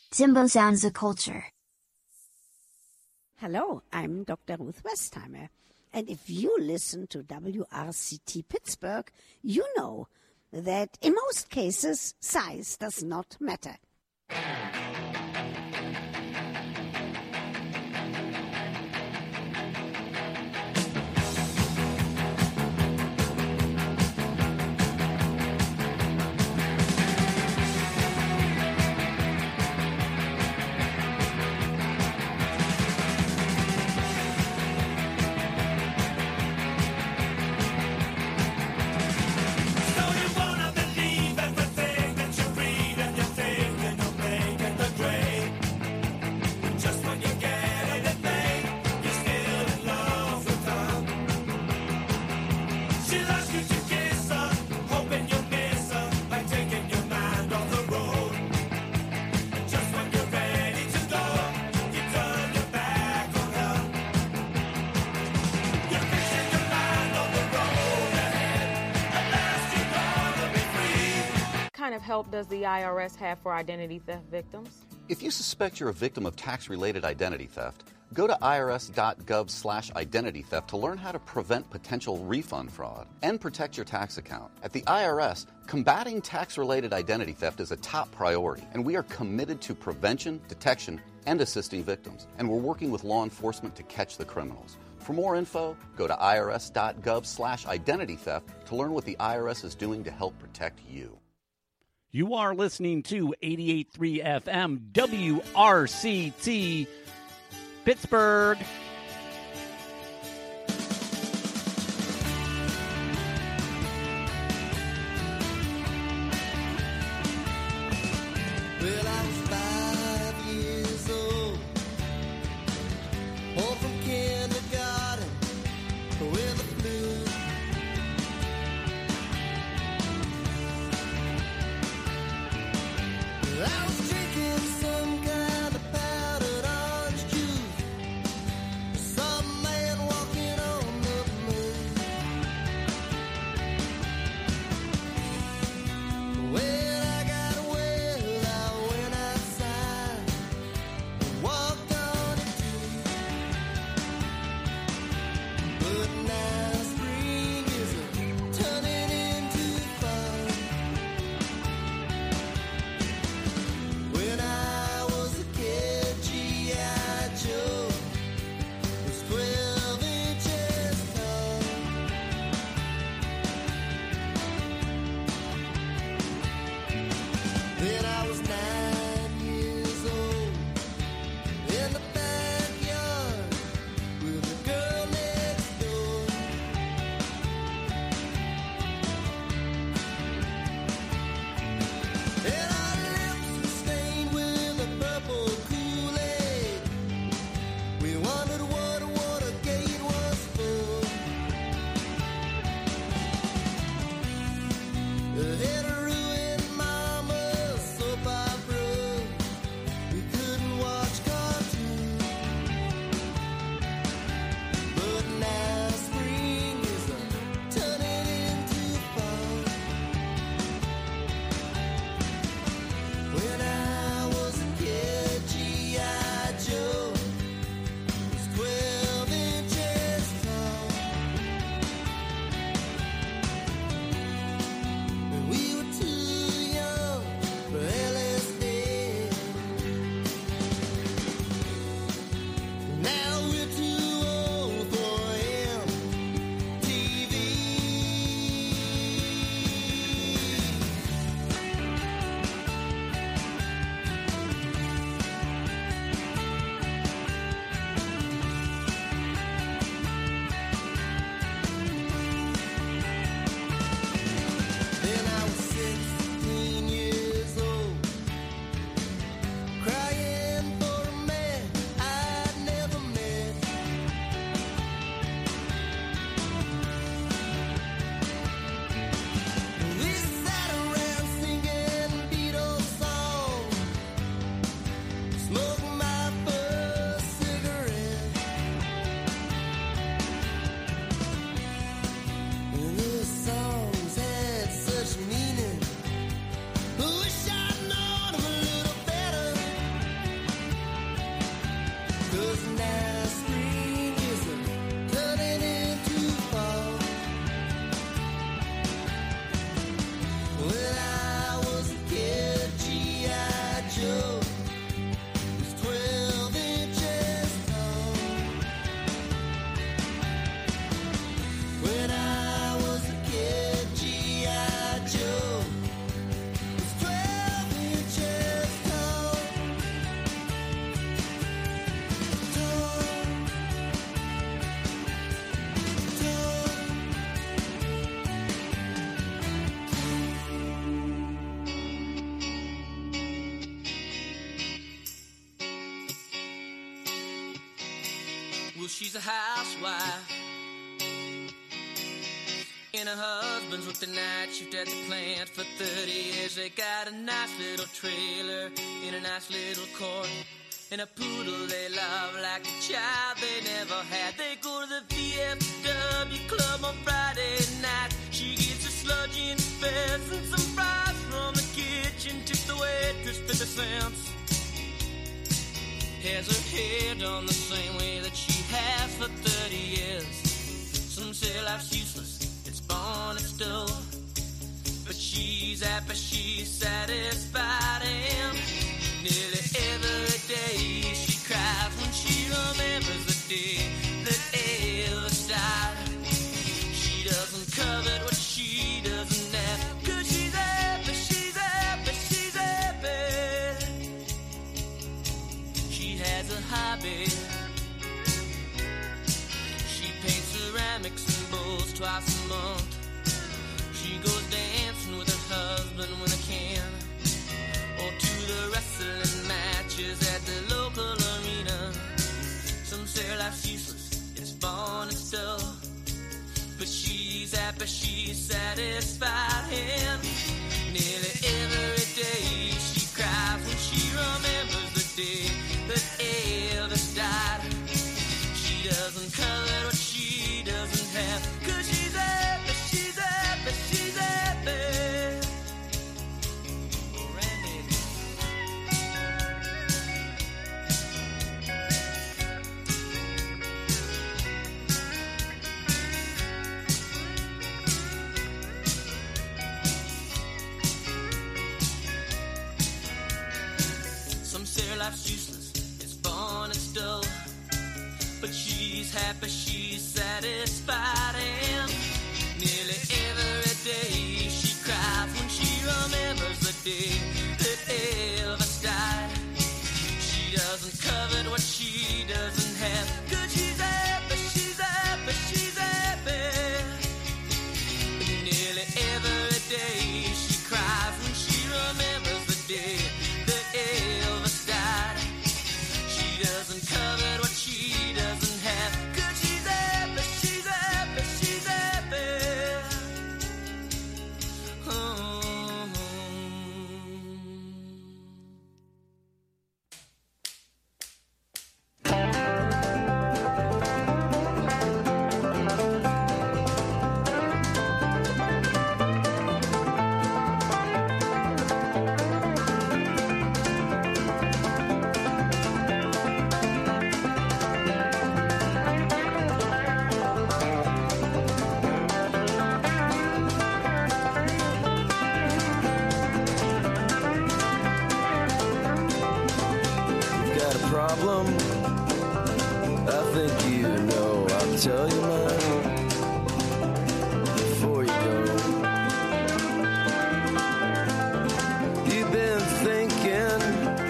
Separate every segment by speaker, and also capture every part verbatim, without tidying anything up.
Speaker 1: Timbo Sounds of Culture.
Speaker 2: Hello, I'm Doctor Ruth Westheimer. And if you listen to W R C T Pittsburgh, you know that in most cases, size does not matter.
Speaker 3: What kind of help does the I R S have for identity theft victims?
Speaker 4: If you suspect you're a victim of tax-related identity theft, go to I R S dot gov slash identity theft to learn how to prevent potential refund fraud and protect your tax account. At the I R S, combating tax-related identity theft is a top priority, and we are committed to prevention, detection, and assisting victims. And we're working with law enforcement to catch the criminals. For more info, go to I R S dot gov slash identity theft to learn what the I R S is doing to help protect you.
Speaker 5: You are listening to eighty-eight point three F M W R C T Pittsburgh.
Speaker 6: Well, I was five years old, home from kindergarten with the flu. I was drinking some kind of powdered orange juice.
Speaker 1: she's a housewife. And her husband's worked the night shift at the plant for thirty years. They got a nice little trailer in a nice little court, and a poodle they love like a child they never had. They go to the V F W club on Friday night. She gets a sludge in fest and some fries from the kitchen. Tips the waitress fifty cents. Has her hair done the same way that she has for thirty years. Some say life's useless, it's born and still, but she's happy, she's satisfied, and nearly every day she cries when she remembers the day that Elvis died. She doesn't covet what she doesn't have, 'cause she's happy, she's happy, she's happy. She has a hobby. She paints ceramics and bowls twice a month. She goes dancing with her husband when they can, or to the wrestling matches at the local arena. Some say life's useless, it's born and still, but she's happy, she's satisfied, and nearly every day she cries when she remembers the day that Elvis died. She doesn't covet what she doesn't have, 'cause she's happy, she's happy, she's happy. Randy. Some say life's useless, it's born and still, but she's happy, she's satisfied, and nearly every day she cries when she remembers the day that Elvis died. She doesn't covet what she doesn't have, 'cause she's happy, she's happy, she's happy. And nearly every day she cries when she remembers the day that Elvis died. She doesn't covet what she doesn't have, 'cause she's happy, she's happy, she's happy. Oh.
Speaker 6: Got a problem? I think you know. I'll tell you mine before you go. You've been thinking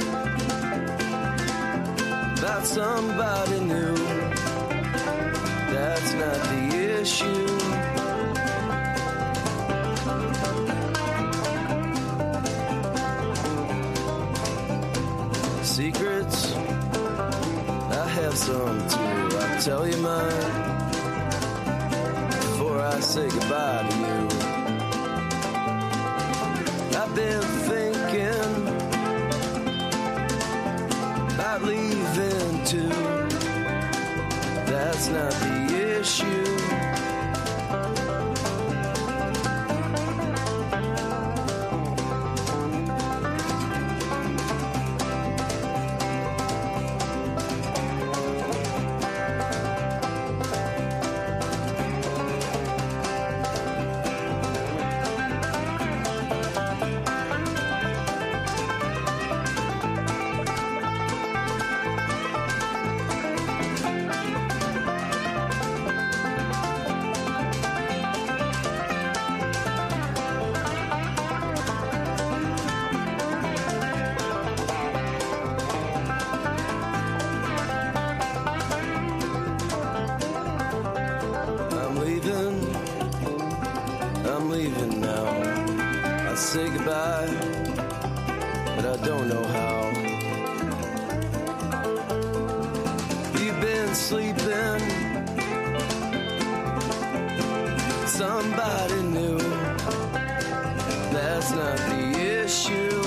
Speaker 6: about somebody new. That's not the issue. Secrets, I have some too. I'll tell you mine before I say goodbye to you. I've been thinking about leaving too. That's not the issue. Say goodbye, but I don't know how. You've been sleeping somebody new. That's not the issue.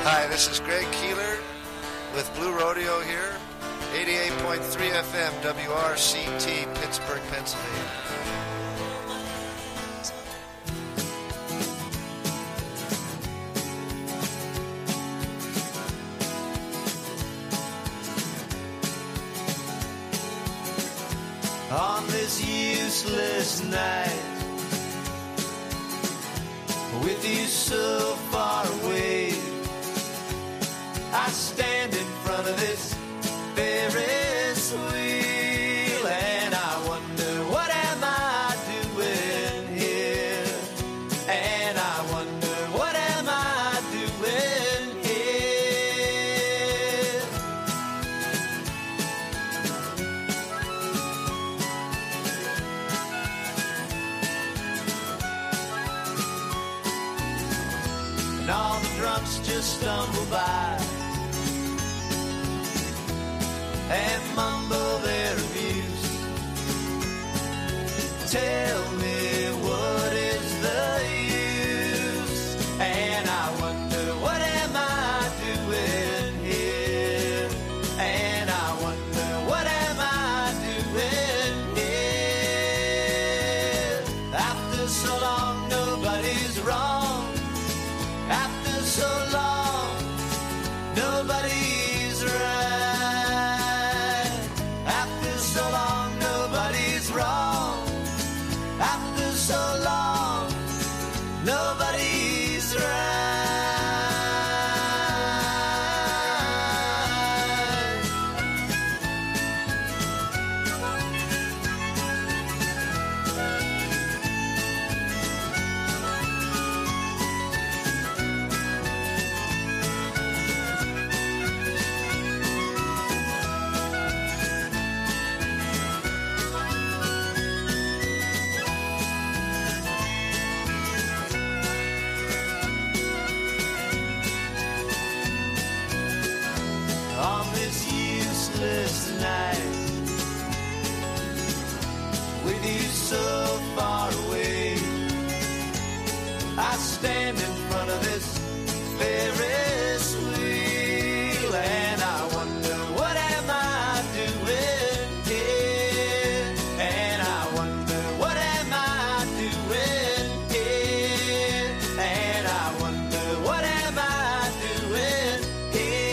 Speaker 7: Hi, this is Greg Keeler with Blue Rodeo here, eighty-eight point three F M, W R C T, Pittsburgh, Pennsylvania.
Speaker 6: On this useless night, with you so far away, I stand in front of this Ferris wheel and I wonder, what am I doing here? And I wonder, what am I doing here? And all the drunks just stumble by and mumble their abuse. Tell me, what is the use? And I wonder, what am I doing here? And I wonder, what am I doing here? After so long, nobody's wrong. After so long, nobody's right. So long, nobody's wrong. After so long, nobody's right. On this useless night, with you so far away, I stand in front of this Ferris wheel and I wonder, what am I doing here? And I wonder, what am I doing here? And I wonder, what am I doing here?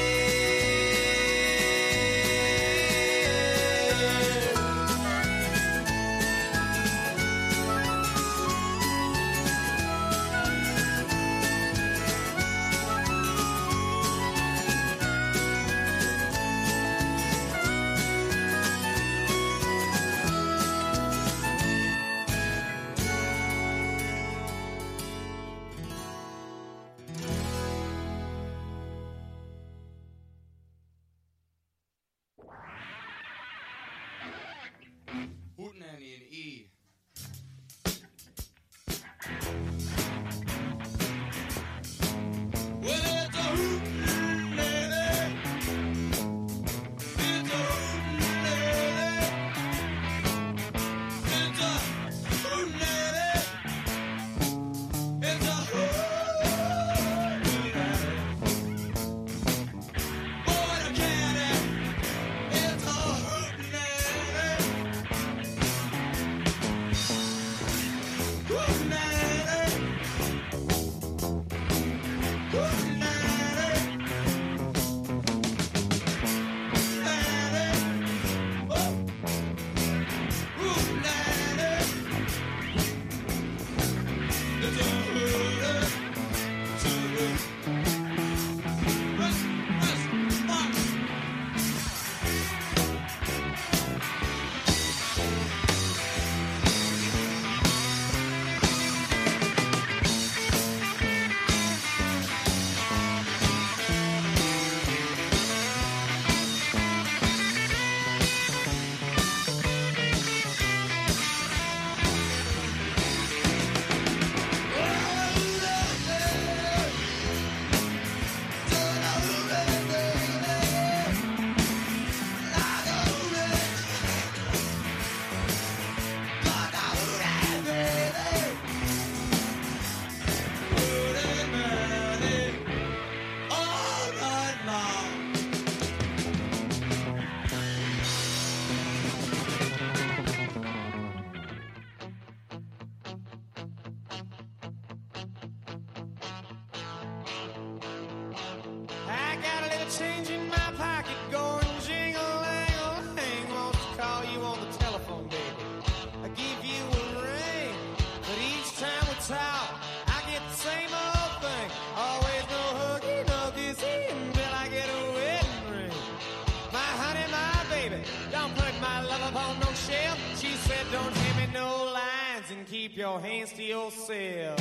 Speaker 8: keep your hands to yourself.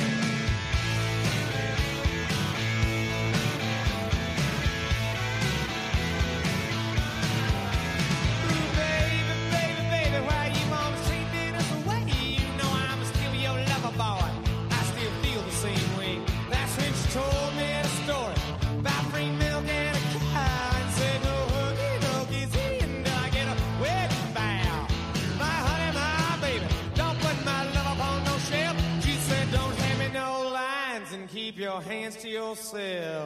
Speaker 8: Keep your hands to yourself.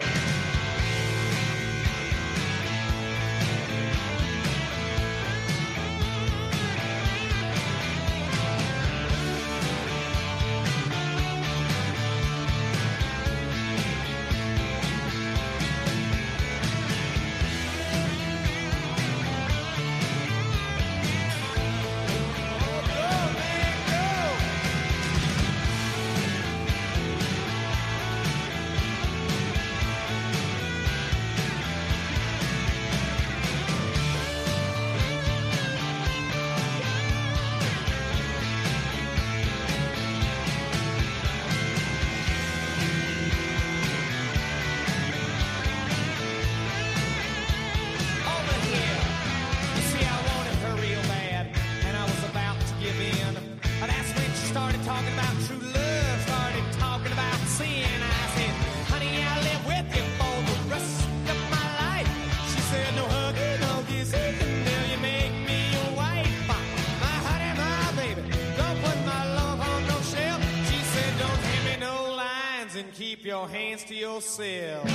Speaker 8: Keep your hands to yourself.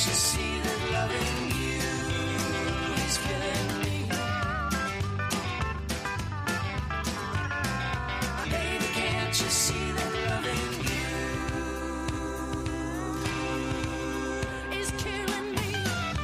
Speaker 6: you see that loving you is killing me? Baby, can't you see that loving you is killing me?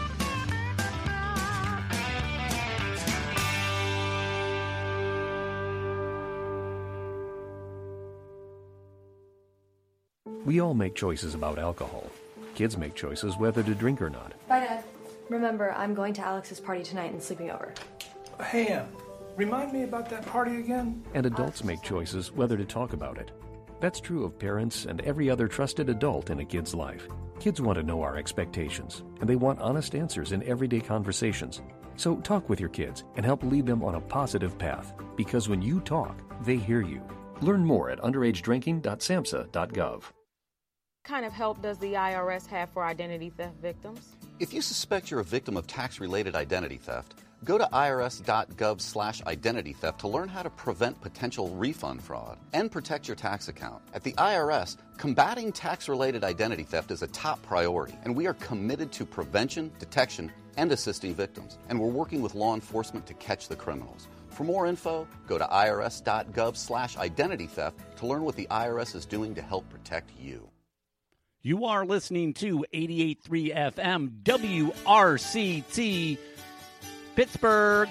Speaker 9: We all make choices about alcohol. Kids make choices whether to drink or not.
Speaker 10: Bye, Dad. Remember, I'm going to Alex's party tonight and sleeping over.
Speaker 11: Hey, Em, remind me about that party again?
Speaker 9: And adults make choices whether to talk about it. That's true of parents and every other trusted adult in a kid's life. Kids want to know our expectations, and they want honest answers in everyday conversations. So talk with your kids and help lead them on a positive path, because when you talk, they hear you. Learn more at underage drinking dot samhsa dot gov.
Speaker 3: What kind of help does the I R S have for identity theft victims?
Speaker 4: If you suspect you're a victim of tax-related identity theft, go to irs.gov slash identity theft to learn how to prevent potential refund fraud and protect your tax account. At the I R S, combating tax-related identity theft is a top priority, and we are committed to prevention, detection, and assisting victims. And we're working with law enforcement to catch the criminals. For more info, go to irs.gov slash identity theft to learn what the I R S is doing to help protect you.
Speaker 5: You are listening to eighty-eight point three F M W R C T Pittsburgh.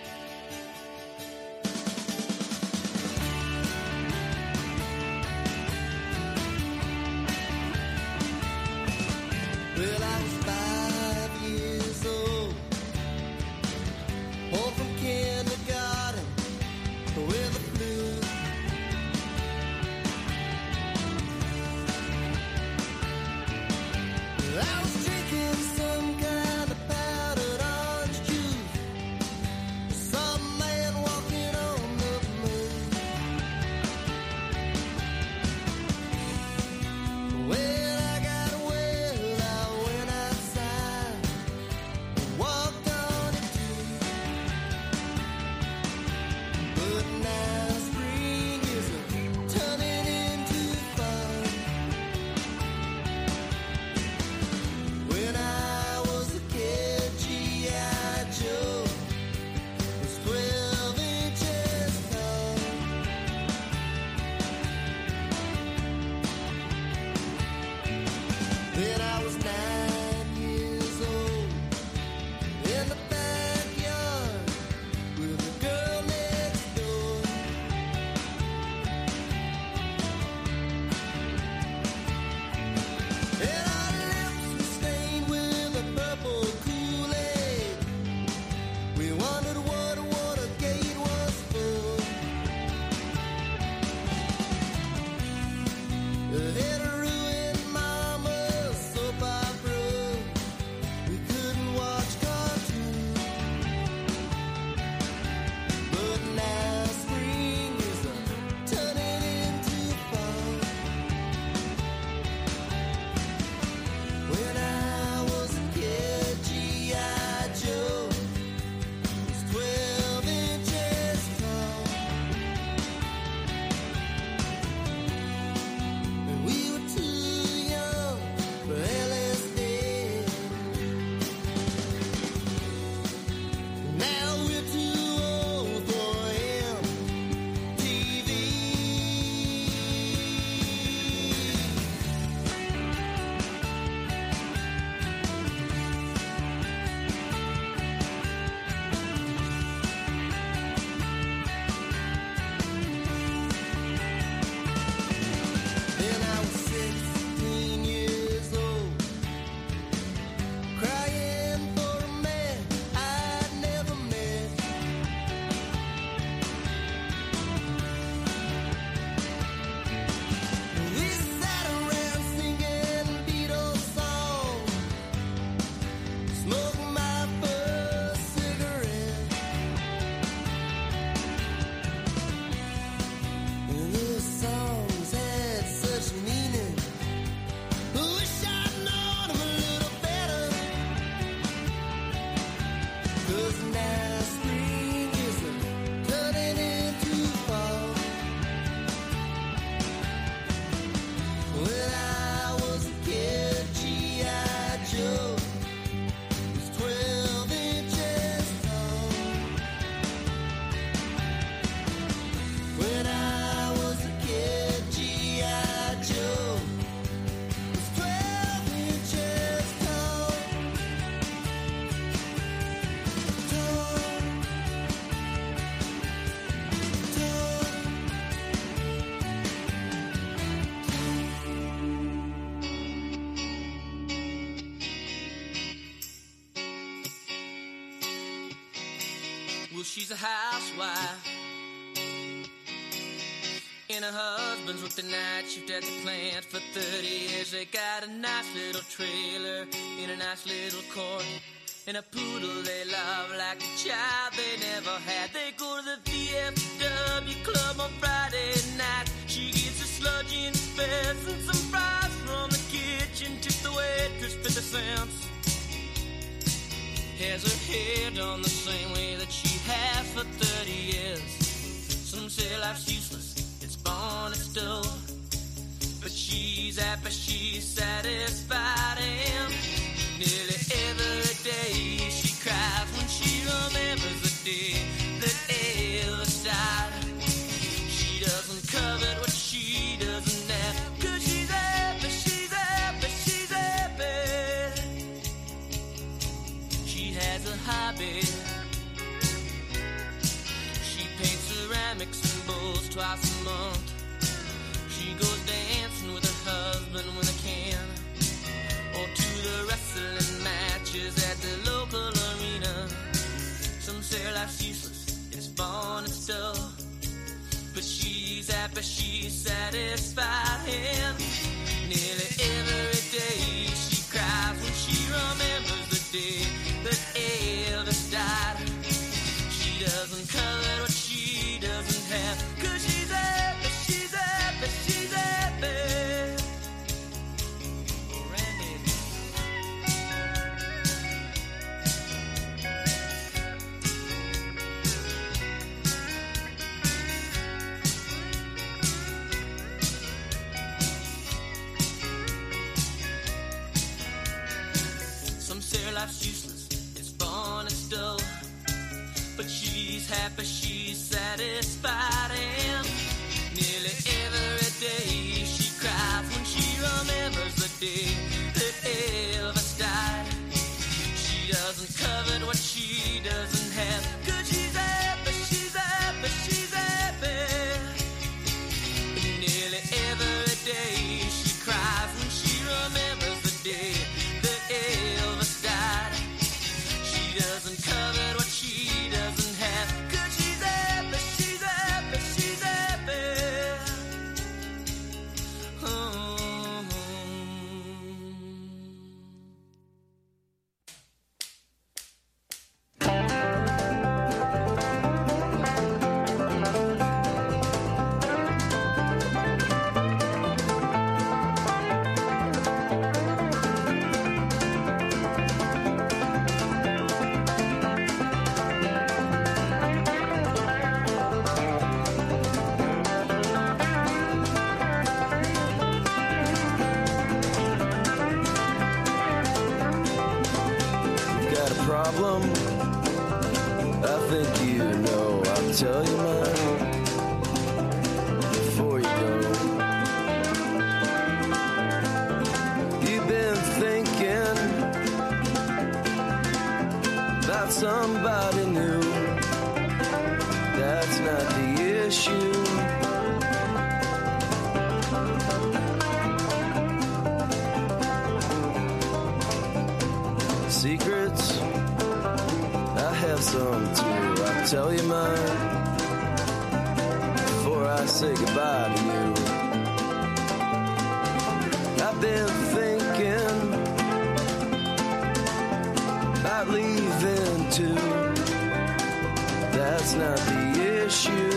Speaker 6: Well, I was five years old, home from kindergarten with the flu. I was drinking some kind of powdered orange juice. Some man walking on the moon. When I got well, I went outside and walked on it too. But now spring is turning into fun.
Speaker 1: school, she's a housewife. And her husband's worked the night shift at the plant for thirty years. They got a nice little trailer in a nice little court, and a poodle they love like a child they never had. They go to the V F W club on Friday night. She gets a sludge in fest and some fries from the kitchen. Tip the waitress fifty cents. Has her hair done the same way that she has for thirty years. Some say life's useless, it's born and still, but she's happy, she's satisfied, and nearly every day she cries when she remembers the day that Elvis died. She doesn't covet what she doesn't have, 'cause she's happy, she's happy, she's happy. She has a hobby. She paints ceramics and bowls twice a month. She goes dancing with her husband when they can, or to the wrestling matches at the local arena. Some say life's useless, it's born and stuff, but she's happy, she's satisfied, and nearly every day she cries when she remembers the day that Elvis died. She doesn't covet what she doesn't have, 'cause she's happy, she's happy, she's happy. Life's useless, it's born and still, but she's happy, she's satisfied, and nearly every day she cries when she remembers the day that Elvis died. She doesn't covet what she doesn't have, 'cause she's happy, she's happy, she's happy. And nearly every day she cries when she remembers the day that Elvis died. She doesn't covet what she doesn't have, 'cause she's happy, she's happy, she's happy. Oh.
Speaker 12: Problem, I think you know. I'll tell you mine before you go. You've been thinking about somebody new. That's not the issue. Secrets, I have some too. I'll tell you mine before I say goodbye to you. I've been thinking about leaving too. That's not the issue.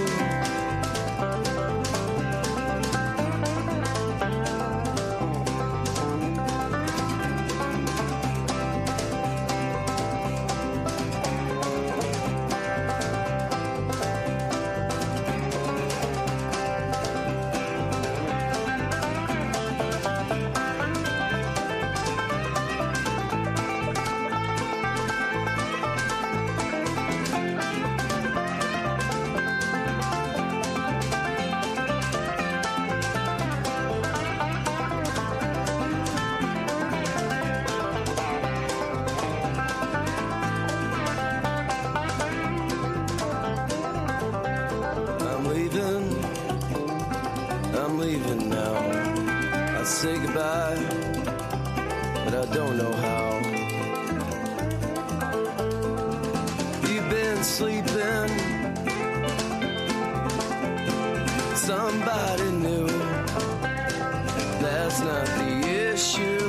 Speaker 12: Say goodbye, but I don't know how. You've been sleeping. Somebody new. That's not the issue.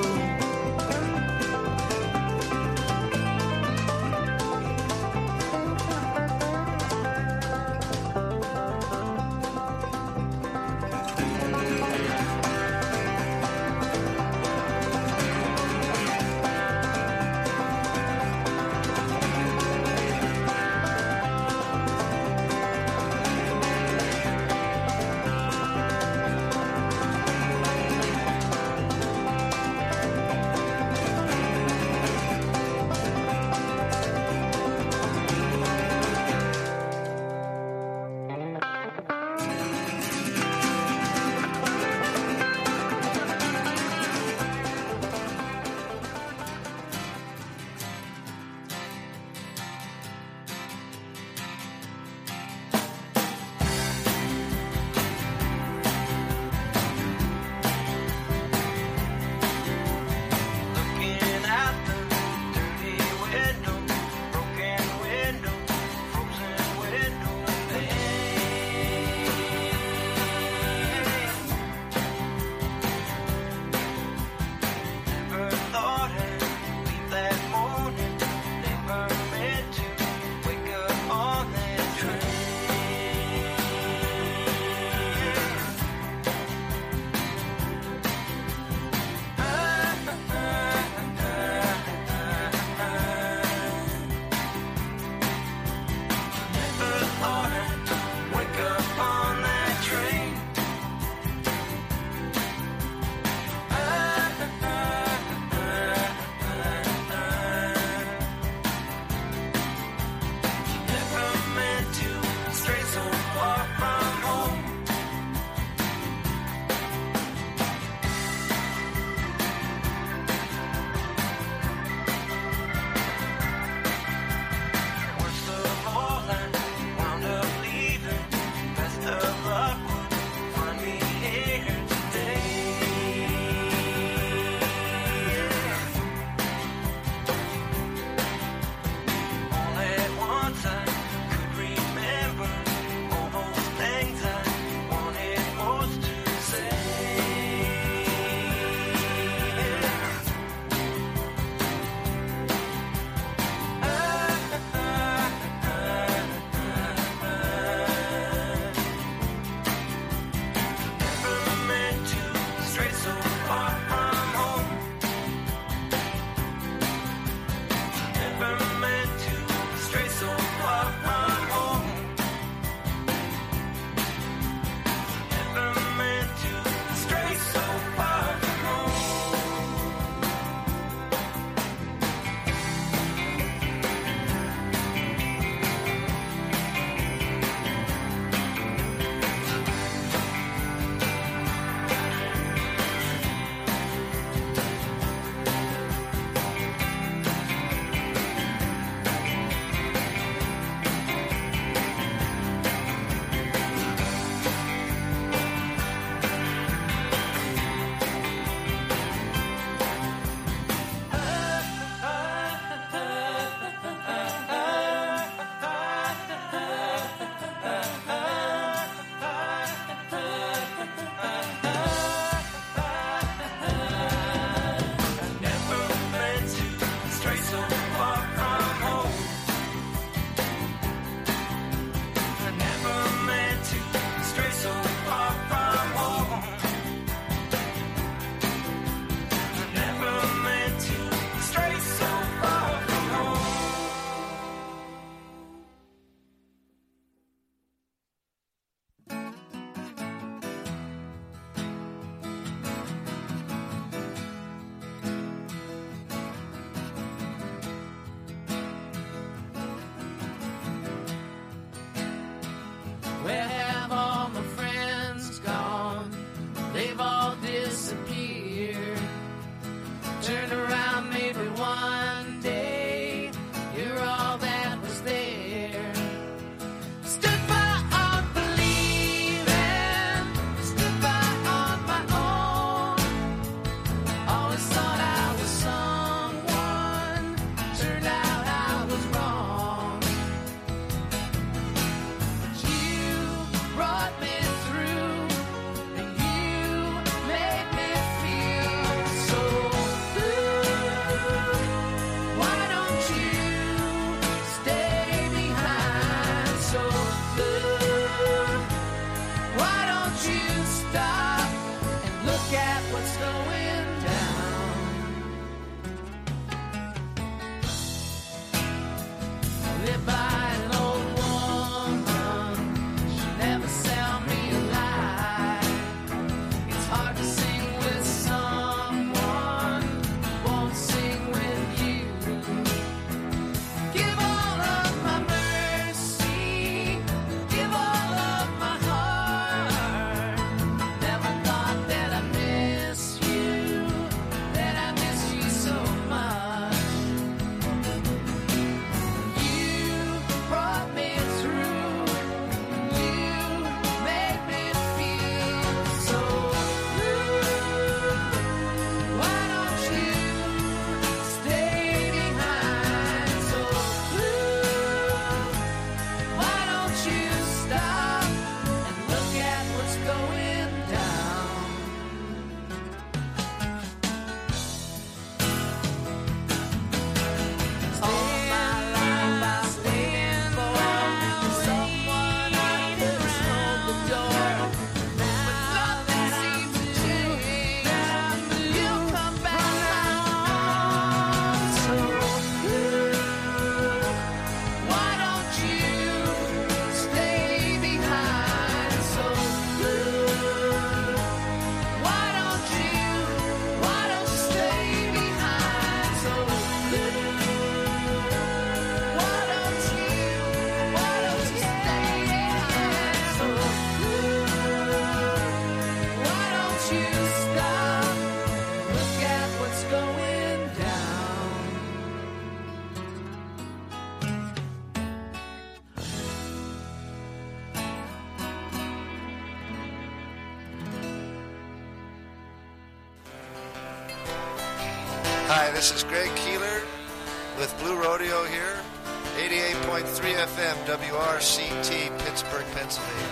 Speaker 7: Hi, this is Greg Keeler with Blue Rodeo here, eighty-eight point three F M, W R C T, Pittsburgh, Pennsylvania.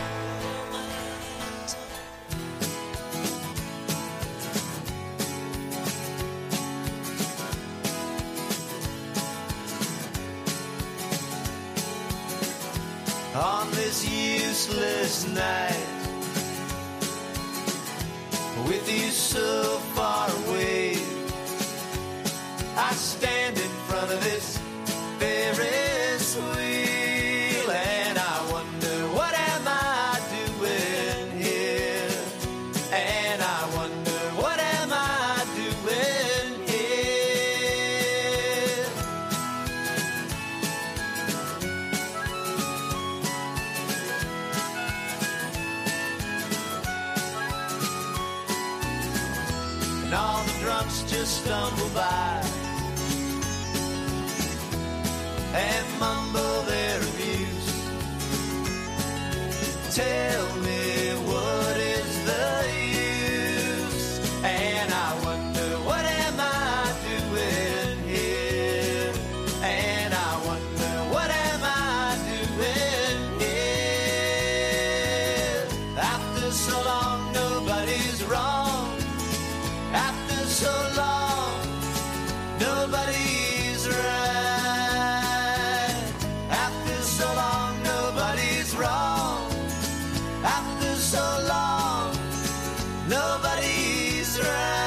Speaker 6: On this useless night, with you so far away, I stand in front of this Ferris wheel and I wonder, what am I doing here? And I wonder, what am I doing here? And all the drunks just stumble by and mumble their abuse. Tell me, what is the use? And I wonder, what am I doing here? And I wonder, what am I doing here? After so long, nobody's wrong. After so long, nobody's right. After so long, nobody's wrong. After so long, nobody's right.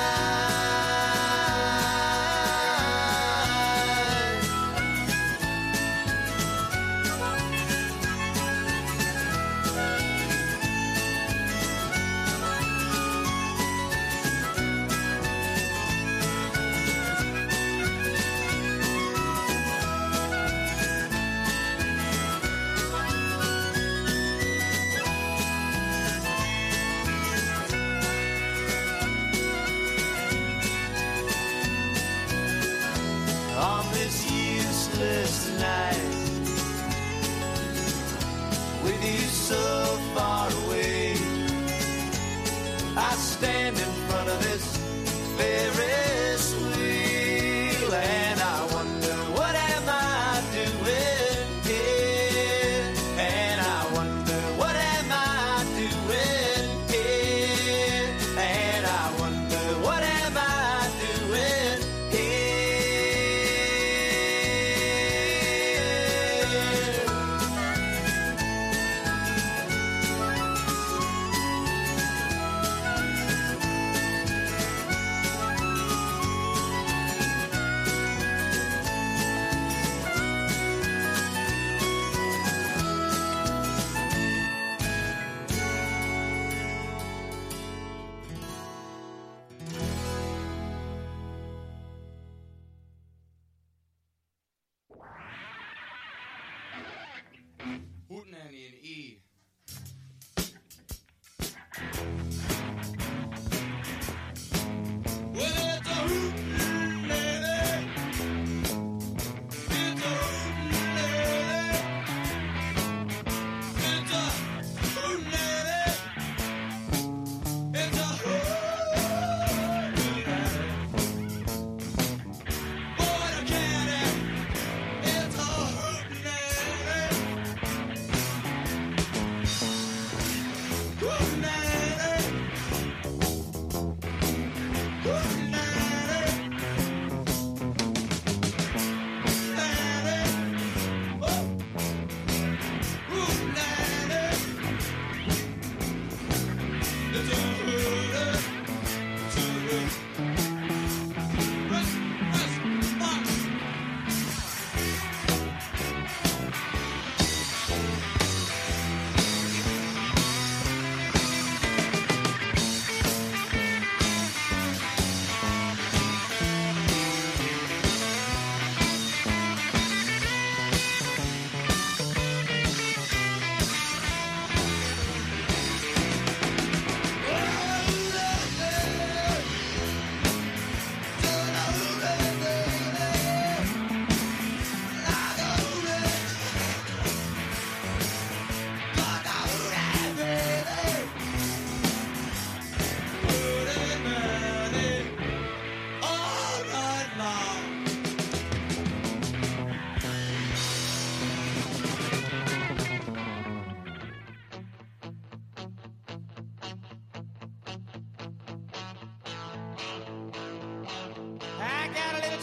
Speaker 6: On this useless night, with you so far away, I stand in front of this Ferris wheel and I wonder, what am I doing here? And I wonder, what am I doing here? And I wonder, what am I doing here?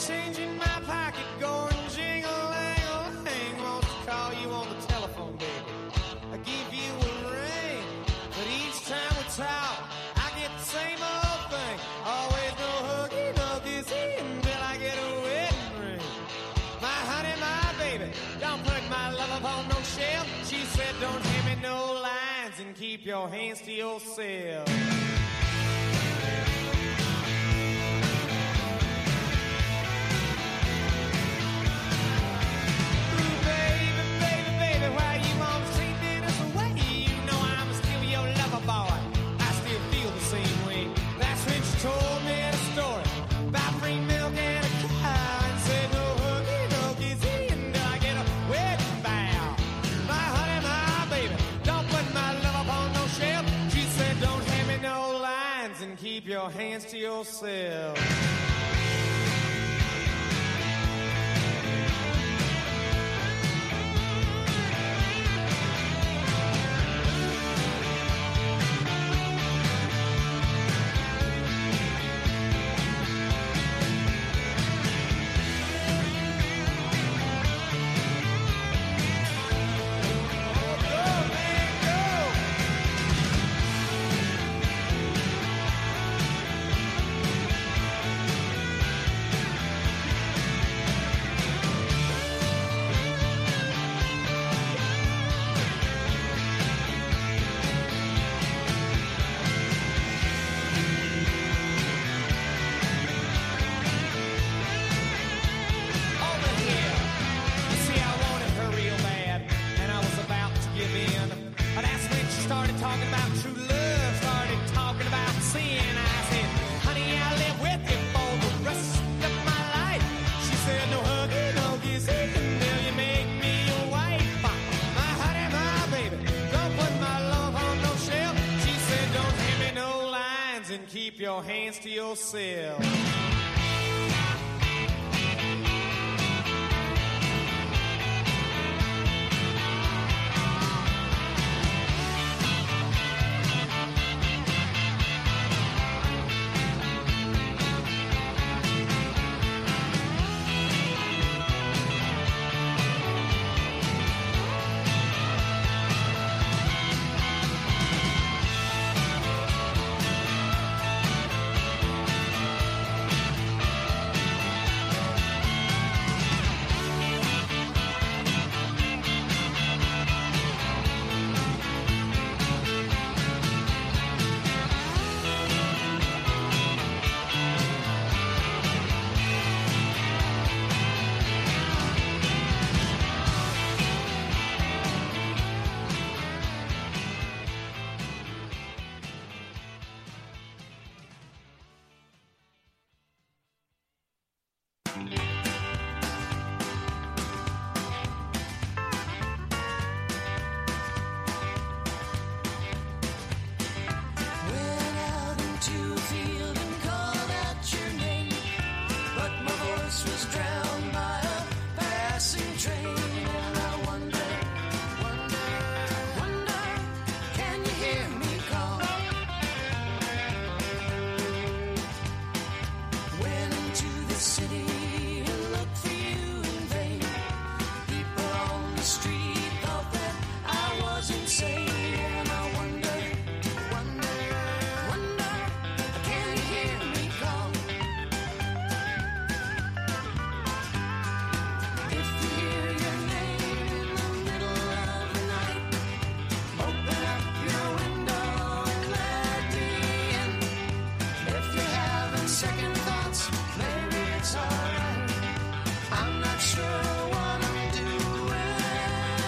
Speaker 8: change in my pocket going jingle-lang-a-lang. Wants to call you on the telephone, baby. I give you a ring, but each time we talk, I get the same old thing. Always no huggy, no kissy until I get a wedding ring. My honey, my baby, don't put my love up on no shelf. She said, don't hand me no lines and keep your hands to yourself. Told me a story about free milk and a cow and said no hooky, no kissy until I get a wedding vow. My honey, my baby, don't put my love up on no shelf. She said don't hand me no lines and keep your hands to yourself. Keep your hands to yourself.
Speaker 6: Sure what I'm doing.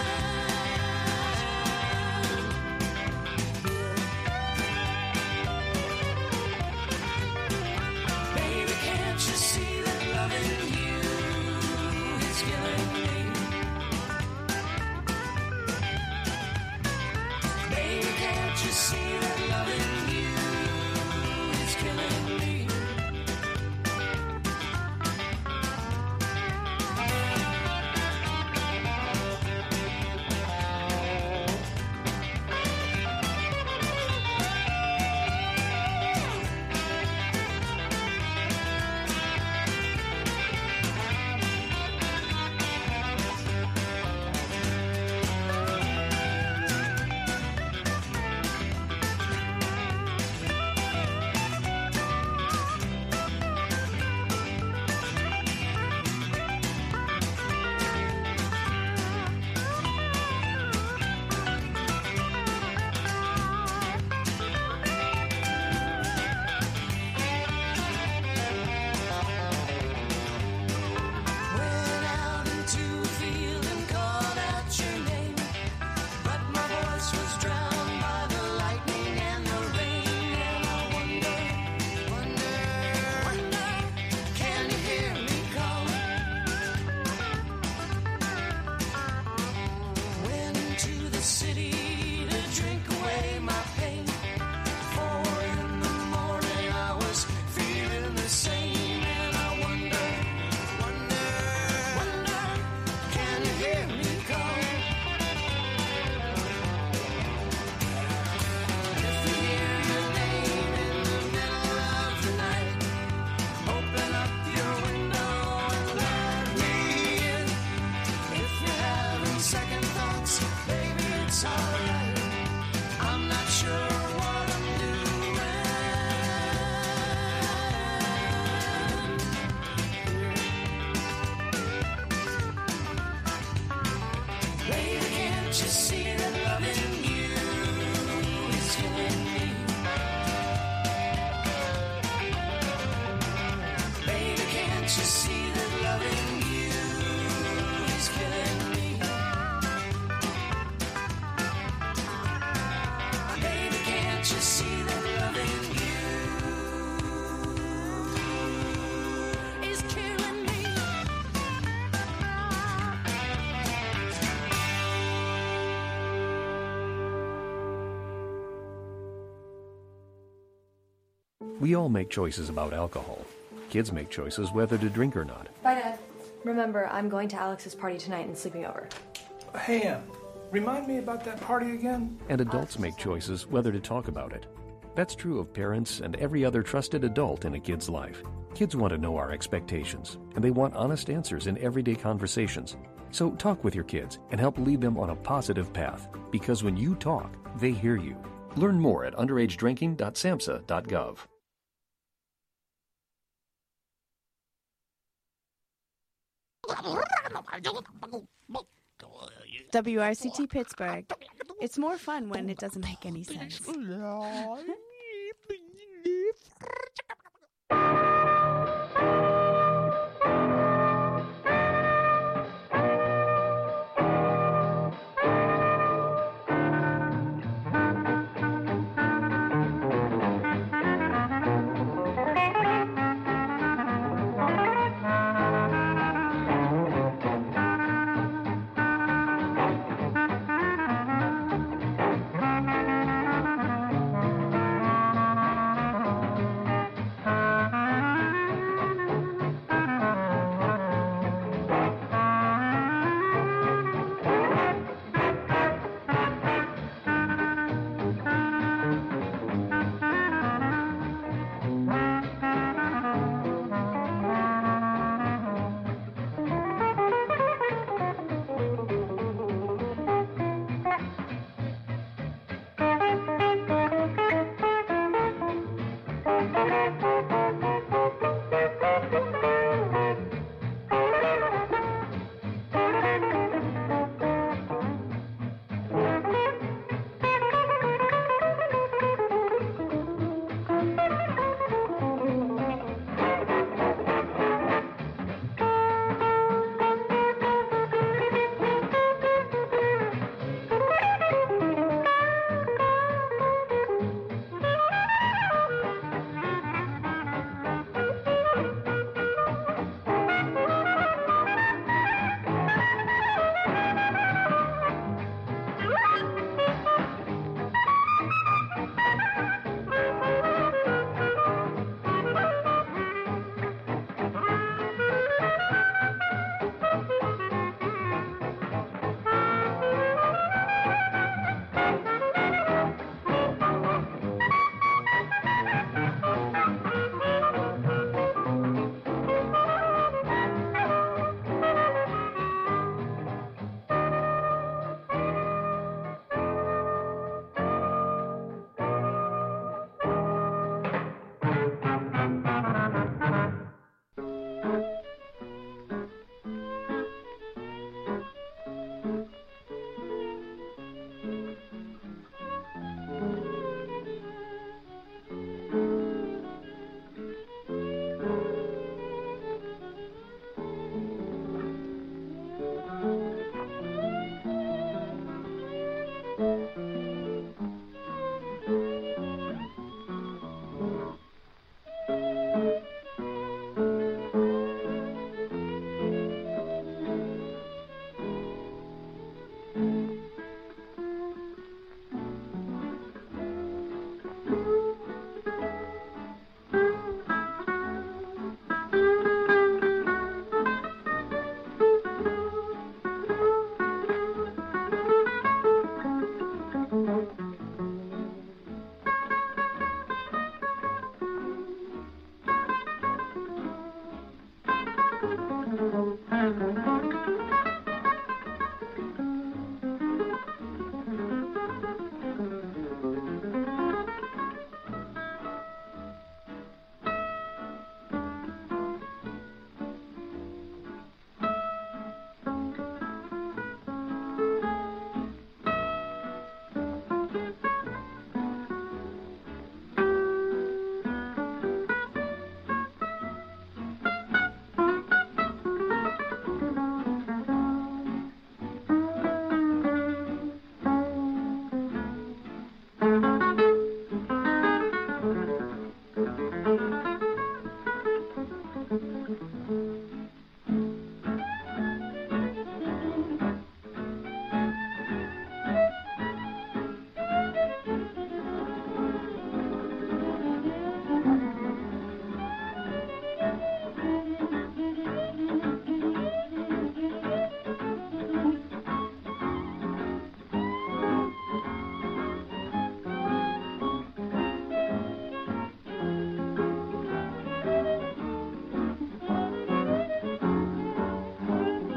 Speaker 6: you see that loving you is killing me? Baby, can't you see that loving you is killing me?
Speaker 9: We all make choices about alcohol. Kids make choices whether to drink or not.
Speaker 10: Bye, Dad. Remember, I'm going to Alex's party tonight and sleeping over.
Speaker 11: Hey, Em, remind me about that party again?
Speaker 9: And adults make choices whether to talk about it. That's true of parents and every other trusted adult in a kid's life. Kids want to know our expectations, and they want honest answers in everyday conversations. So talk with your kids and help lead them on a positive path, because when you talk, they hear you. Learn more at underage drinking dot samhsa dot gov.
Speaker 13: W R C T Pittsburgh. It's more fun when it doesn't make any sense.